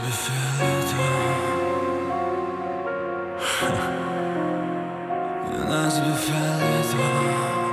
тебе фиолетово. Мне на тебе фиолетово.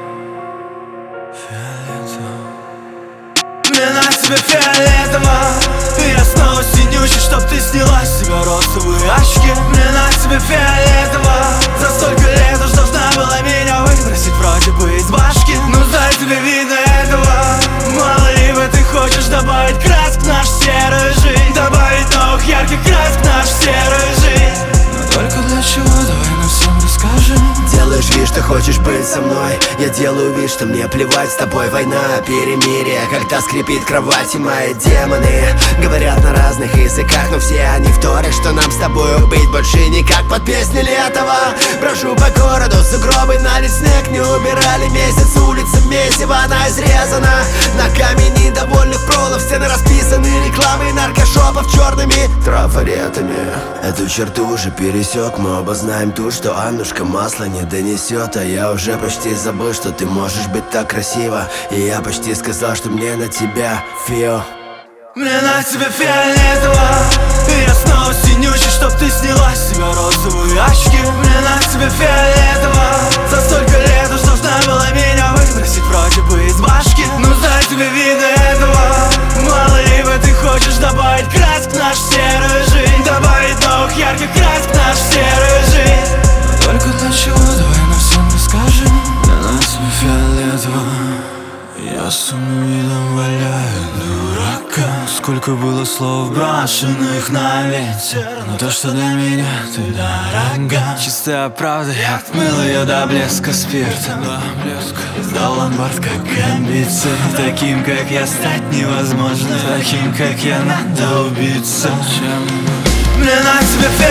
Мне на тебе фиолетово. И я снова синючий, чтоб ты сняла с себя розовые очки. Мне на тебе фиолетово. За столько лет уж должна была меня выбросить вроде бы из башки. Ну дай тебе видно этого. Мало ли бы ты хочешь добавить красок в нашу серую жизнь. Добавить новых ярких красок в нашу серую жизнь. Но только для чего, давай нам всем расскажем. Делаешь вид, что хочешь быть со мной. Я делаю вид, что мне плевать. С тобой война, перемирие. Когда скрипит кровать и мои демоны говорят на разных языках, но все они вторят, что нам с тобою быть больше никак. Под песни Летова брожу по городу, сугробы налить снег не убирали месяц. Улица месиво, она изрезана ногами недовольных пролов. Стены расписаны рекламой наркошопов черными трафаретами. Эту черту уже пересек, мы оба знаем ту, что Аннушка масло не донесет. А я уже почти забыл, что ты можешь быть так красива. И я почти сказал, что мне на тебя фио. Мне на тебе фиолетово. И я снова синючий, чтоб ты сняла с себя розовые очки. Мне на тебе фиолетово. За столько лет уж должна была меня выбросить вроде бы из башки. Ну дай тебе видно этого. Мало ли бы ты хочешь добавить красок в нашу серую жизнь. Добавить новых ярких красок в нашу серую жизнь. Но только для чего, давай нам всем расскажем. Мне на тебе фиолетово. Я с умным видом валяю дурака. Сколько было слов брошенных на ветер, но то, что для меня ты дорога. Чистая правда, я отмыл ее до блеска спиртом. Сдал ломбард как амбиции. Таким, как я, стать невозможно. Таким, как я, надо убиться. Мне на тебе